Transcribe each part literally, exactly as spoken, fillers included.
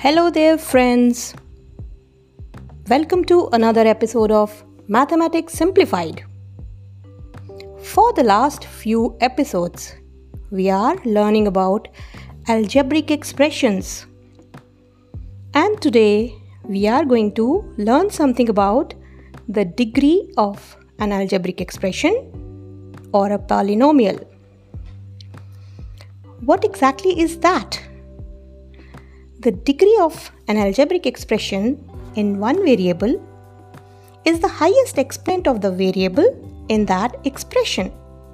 Hello there, friends. Welcome to another episode of Mathematics Simplified. For the last few episodes, we are learning about algebraic expressions. And today, we are going to learn something about the degree of an algebraic expression or a polynomial. What exactly is that? The degree of an algebraic expression in one variable is the highest exponent of the variable in that expression.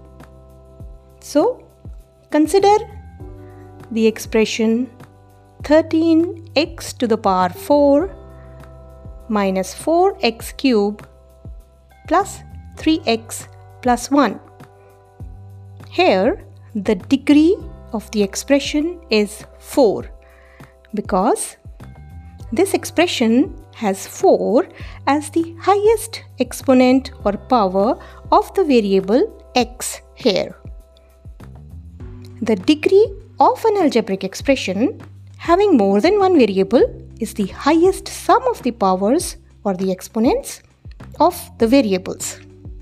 So, consider the expression thirteen x to the power four minus four x cubed plus three x plus one. Here, the degree of the expression is four. Because this expression has four as the highest exponent or power of the variable x here. The degree of an algebraic expression having more than one variable is the highest sum of the powers or the exponents of the variables.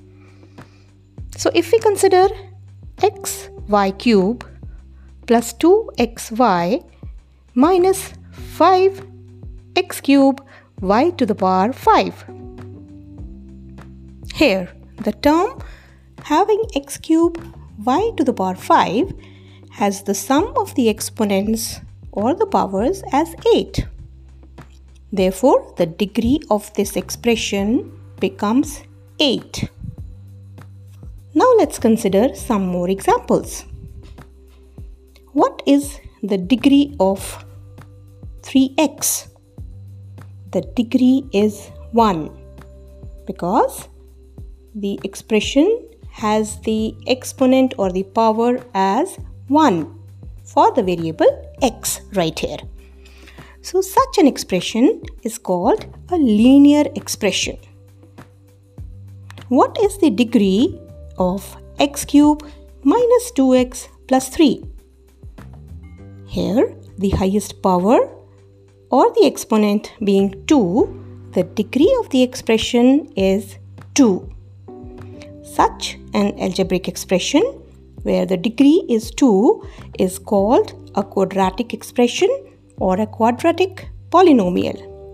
So if we consider xy cube plus two x y minus five x cubed y to the power five. Here, the term having x cubed y to the power five has the sum of the exponents or the powers as eight. Therefore, the degree of this expression becomes eight. Now let's consider some more examples. What is the degree of three x? The degree is one because the expression has the exponent or the power as one for the variable x right here. So such an expression is called a linear expression. What is the degree of x cubed minus two x plus three? Here, the highest power or the exponent being two, the degree of the expression is two. Such an algebraic expression where the degree is two is called a quadratic expression or a quadratic polynomial.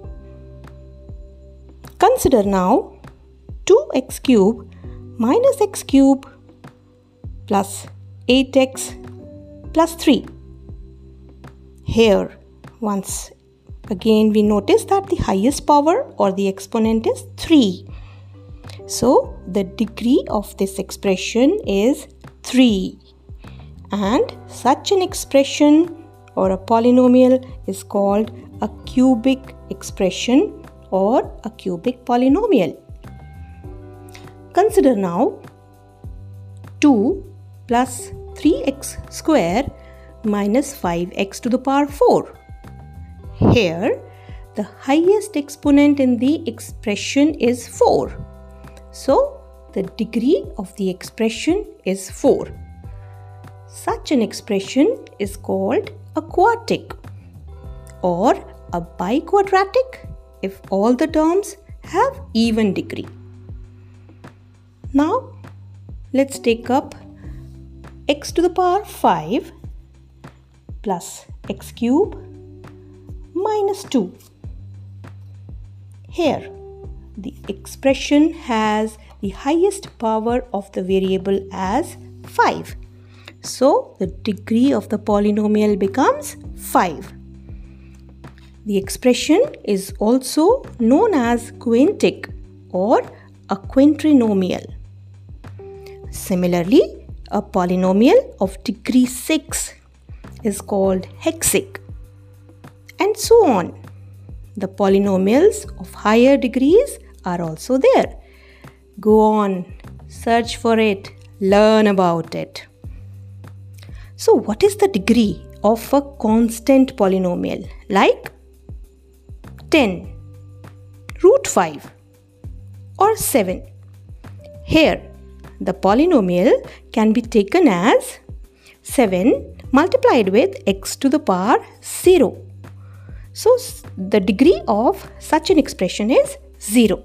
Consider now two x cubed minus x cubed plus eight x plus three. Here, once again we notice that the highest power or the exponent is three. So, the degree of this expression is three. And such an expression or a polynomial is called a cubic expression or a cubic polynomial. Consider now two plus three x square minus five x to the power four. Here, the highest exponent in the expression is four. So, the degree of the expression is four. Such an expression is called a quartic or a biquadratic if all the terms have even degree. Now, let's take up x to the power five plus x cubed minus two. Here, the expression has the highest power of the variable as five. So, the degree of the polynomial becomes five. The expression is also known as quintic or a quintrinomial. Similarly, a polynomial of degree six is called hexic, and so on. The polynomials of higher degrees are also there. Go on, search for it, learn about it. So, what is the degree of a constant polynomial like ten, root five, or seven? Here, the polynomial can be taken as seven multiplied with x to the power zero. So the degree of such an expression is zero.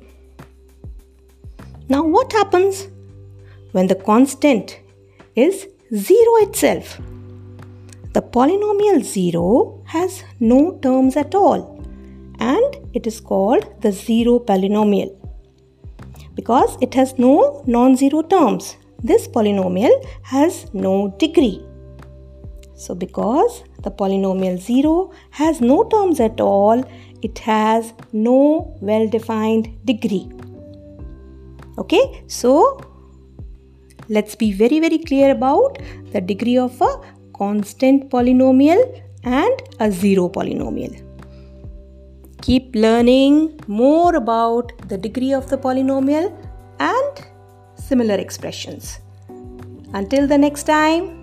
Now what happens when the constant is zero itself? The polynomial zero has no terms at all, and it is called the zero polynomial because it has no non-zero terms. This polynomial has no degree. So because the polynomial zero has no terms at all, it has no well-defined degree. Okay, so let's be very very clear about the degree of a constant polynomial and a zero polynomial. Keep learning more about the degree of the polynomial and similar expressions. Until the next time,